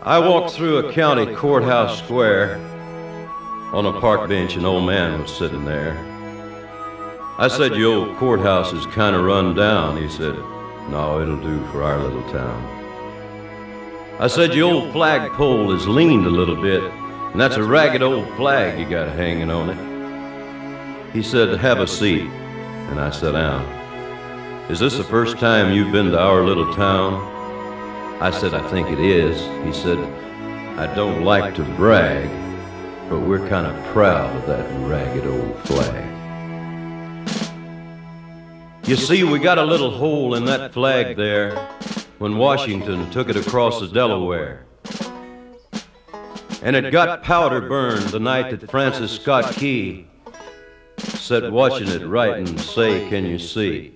I walked through a county courthouse square. On a park bench, an old man was sitting there. I said, "Your old courthouse is kind of run down." He said, "No, it'll do for our little town." I said, "Your old flagpole is leaned a little bit, and that's a ragged old flag you got hanging on it." He said, "Have a seat," and I sat down. "Is this the first time you've been to our little town?" I said, "I think it is." He said, "I don't like to brag, but we're kind of proud of that ragged old flag. You see, we got a little hole in that flag there when Washington took it across the Delaware. And it got powder burned the night that Francis Scott Key sat watching it write and say, 'Can you see?'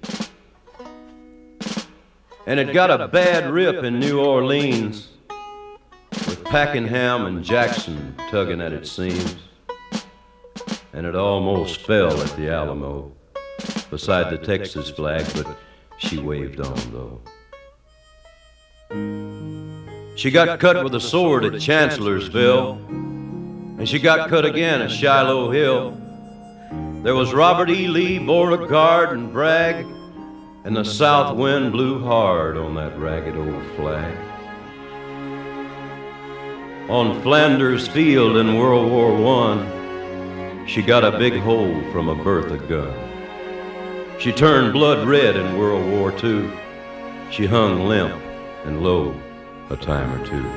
And it got a bad rip in New Orleans with Pakenham and Jackson tugging at its seams. And it almost fell at the Alamo beside the Texas flag, but she waved on, though. She got cut with a sword at Chancellorsville, and she got cut again at Shiloh Hill. There was Robert E. Lee, Beauregard, and Bragg, and the south wind blew hard on that ragged old flag. On Flanders Field in World War I, she got a big hole from a Bertha gun. She turned blood red in World War II. She hung limp and low a time or two.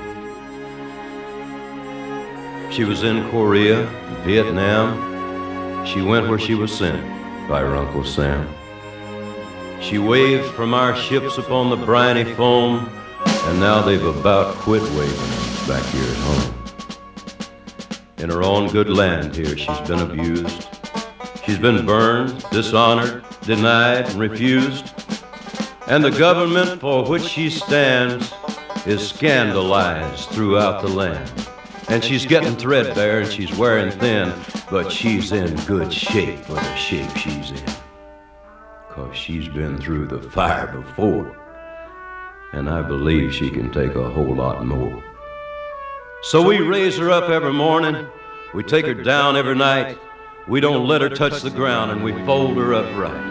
She was in Korea, Vietnam. She went where she was sent by her Uncle Sam. She waved from our ships upon the briny foam, and now they've about quit waving back here at home. In her own good land here, she's been abused. She's been burned, dishonored, denied, and refused. And the government for which she stands is scandalized throughout the land. And she's getting threadbare and she's wearing thin, but she's in good shape for the shape she's in. 'Cause she's been through the fire before, and I believe she can take a whole lot more. So we raise her up every morning, we take her down every night, we don't let her touch the ground, and we fold her up right.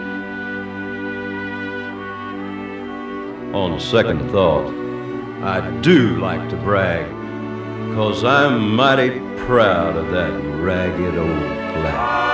On second thought, I do like to brag, 'cause I'm mighty proud of that ragged old flag.